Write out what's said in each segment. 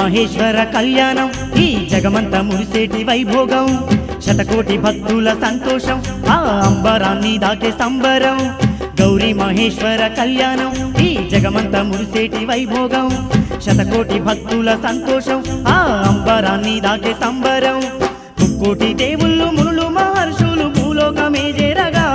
మహేశ్వర కళ్యాణం ఈ జగమంత మురిసేటి వైభోగం శతకోటి భక్తుల సంతోషం ఆ అంబరాన్ని దాకే సంబరం గౌరీ మహేశ్వర కళ్యాణం ఈ జగమంత మురిసేటి వైభోగం శతకోటి భక్తుల సంతోషం ఆ అంబరాన్ని దాకే సంబరం ముక్కోటి దేవుళ్ళు మునులు మహర్షులు భూలోకమే చేరగా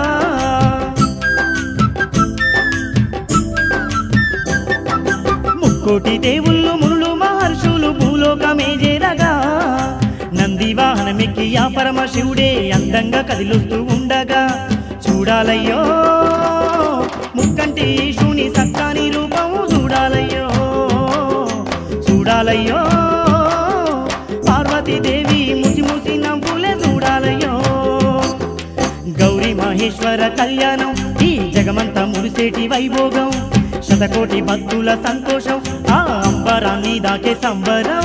ముక్కోటి దేవుళ్ళు మునులు మహర్షులు భూలోకమే చేరగా నంది వాహనమెక్కి ఆ పరమశివుడే అందంగా కదిలుస్తూ ఉండగా చూడాలయ్యో ముక్కంటి ఈశుని సక్కాని రూపం చూడాలయ్యో చూడాలయ్యో పార్వతీదేవి ముసి ముసి నవ్వులే చూడాలయ్యో గౌరీ మహేశ్వర కళ్యాణం ఈ జగమంత మురిసేటి వైభోగం శతకోటి భక్తుల సంతోషం ఆ అంబరాన్ని దాకే సంబరం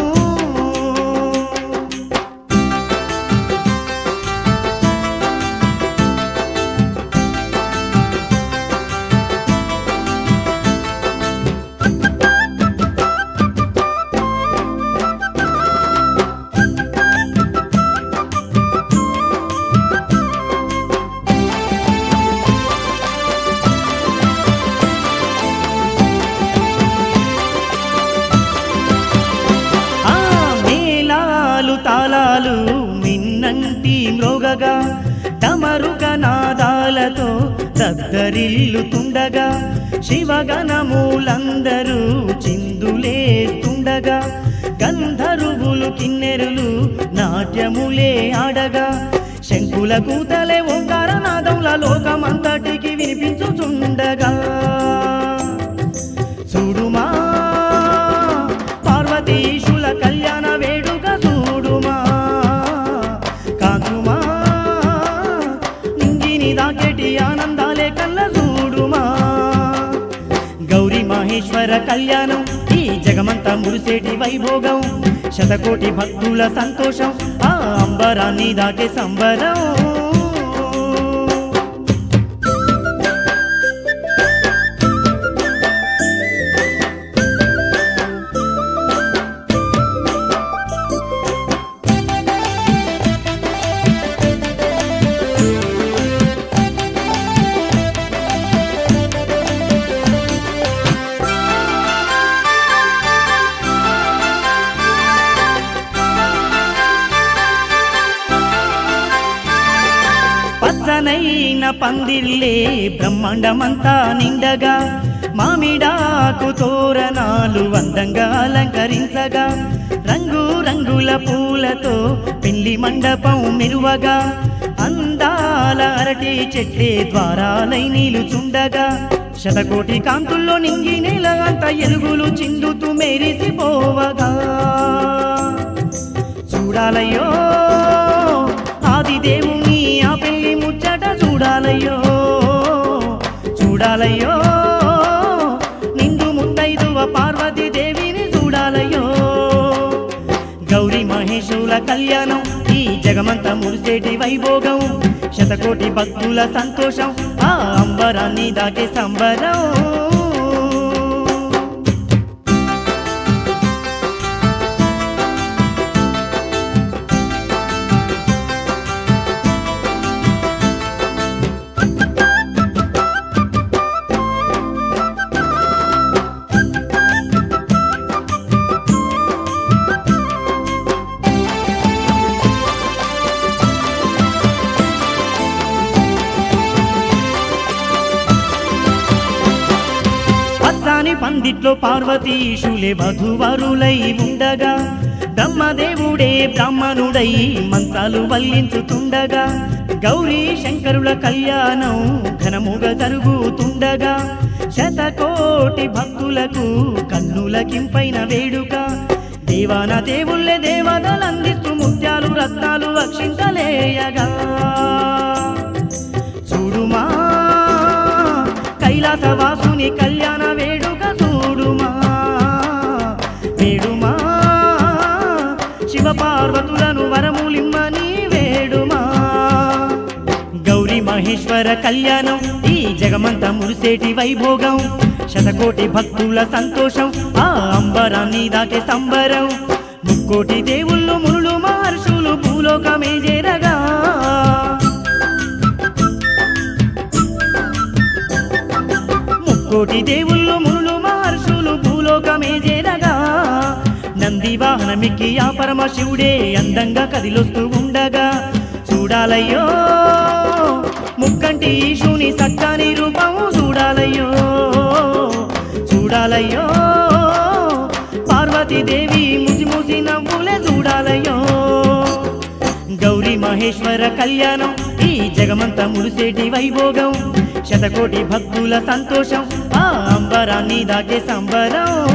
తాళాలు మిన్నంటి మ్రోగగా డమరుక నాదాలతో దద్దరిల్లుతుండగా శివగణములందరూ చిందులేస్తుండగా గంధర్వులు కిన్నెరులు నాట్యములే ఆడగా శంకుల కూతలే ఓంకార నాదంల లోకమంతటికి వినిపించుచుండగా చూడుమా పార్వతీశుల కళ్యాణ వేడుక చూడుమా కాకుమా నింగిని దాకెటి ఆనందాలే కళ్ళ చూడుమా గౌరీ మహేశ్వర కళ్యాణం ఈ జగమంత మురిసేటి వైభోగం శతకోటి భక్తుల సంతోషం ఆ అంబరాన్ని దాకే సంబరం పచ్చనైన పందిర్లే బ్రహ్మాండమంతా నిండగా మామిడాకు తోరణాలు అందంగా అలంకరించగా రంగు రంగుల పూలతో పెళ్లి మండపం మెరువగా అందాల అరటి చెట్లే ద్వారాలై నిలుచుండగా శతకోటి కాంతుల్లో నింగి నేల అంత ఎలుగులు చిందుతూ మెరిసిపోవగా చూడాలయ్యో ఆదిదేవుని ఆ పెళ్లి ముచ్చట చూడాలయ్యో చూడాలయ్యో నిండు ముత్తైదువ పార్వతీదేవిని చూడాలయ్యో గౌరీ మహేశుల కళ్యాణం ఈ జగమంత మురిసేటి వైభోగం శతకోటి భక్తుల సంతోషం ఆ అంబరాన్ని దాకే సంబరం పందిట్లో పార్వతీశులే వధువరులై ఉండగా బ్రహ్మదేవుడే బ్రాహ్మణుడై మంత్రాలు వల్లించుతుండగా గౌరీ శంకరుల కళ్యాణం ఘనముగా జరుగుతుండగా శతకోటి భక్తులకు కన్నులకింపైన వేడుక దేవాన దేవుళ్ళే దేవతలందిస్తూ ముత్యాలు రత్నాలు అక్షింతలేయగా చూడుమా కైలాసవాసుని కళ్యాణ వేడుక చూడుమా వేడుమా శివ పార్వతులను వరములిమ్మని వేడుమా గౌరీ మహేశ్వర మహేశ్వర కళ్యాణం ఈ జగమంతా మురిసేటి వైభోగం శతకోటి భక్తుల సంతోషం ఆ అంబరాన్ని దాకే సంబరం ముక్కోటి దేవుళ్ళు మునులు మహర్షులు భూలోకమే చేరగా ముక్కోటి దేవుళ్ళు మునులు మహర్షులు భూలోకమే చేరగా నంది వాహనమిక్కి ఆ పరమశివుడే అందంగా కదిలొస్తూ ఉండగా చూడాలయ్యో ముక్కంటి ఈశుని సక్కని రూపం చూడాలయ్యో చూడాలయ్యో పార్వతీదేవి ముసి ముసి నవ్వులే చూడాలయ్యో గౌరీ మహేశ్వర కళ్యాణం ఈ జగమంతా మురిసేటి వైభోగం శతకోటి భక్తుల సంతోషం ఆ అంబరాన్ని దాకే సంబరం